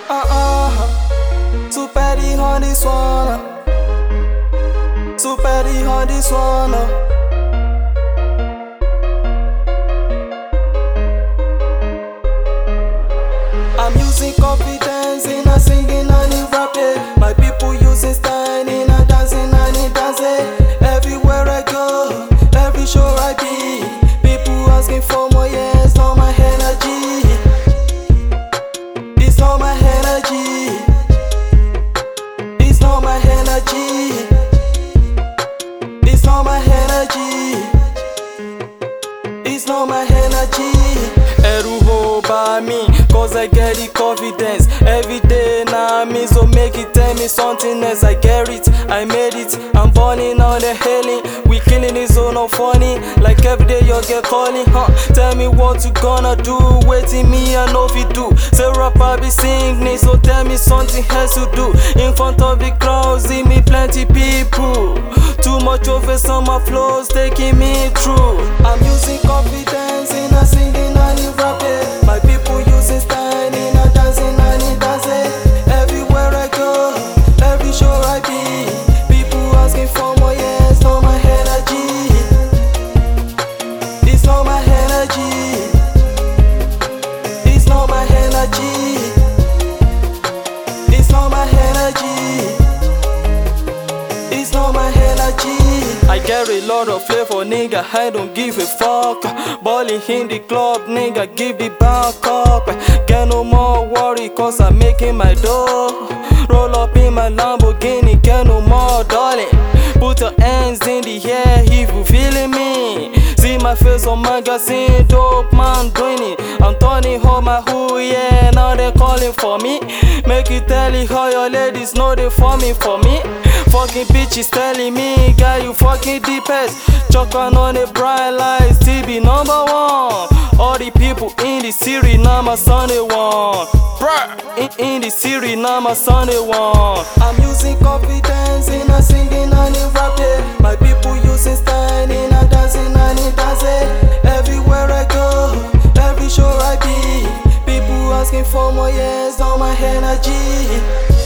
Too petty on this one. Too petty on this one. I'm using confidence in a singing and in rapping. My people using style in a dancing and in dancing. Everywhere I go, every show I be, people asking for more, yeah, it's not my energy. It's not my energy. It's not my energy. It's not my energy. It's not my energy. Eru ho by me, cause I get the confidence. Every day now me, so make it tell me something else. I get it, I made it, I'm burning on the hailing. We killing it, so not funny. Like every day you get calling, tell me what you gonna do. Waiting me, I know if you do. Say rapper be singing, so tell me something else to do. In front of the crowd, see me plenty people. Too much of it, on my flows taking me through. I'm using confidence in a singing and in rapping. My people using style in a dancing and in dancing. Everywhere I go, every show I be, people asking for more, yeah, it's not my energy. It's not my energy. It's not my energy. It's not my energy. It's not my energy. I get a lot of flavor, nigga, I don't give a fuck. Balling in the club, nigga, give the back up. Get no more worry, cause I'm making my dough. Roll up in my Lamborghini, get no more darling. Put your hands in the air if you feeling me. See my face on magazine, dope man doing it. I'm turning home my hood, yeah, now they calling for me. Make you tell it how your ladies know they forming for me. Fucking bitches telling me, guy, you fucking the best. Choking on the bright lights, TB #1. All the people in the city, now my Sunday one. In the city, now my Sunday one. I'm using confidence in a singing and in rapping. My people using style in a dancing and in dancing. Everywhere I go, every show I be, people asking for more, yeah, it's not my energy.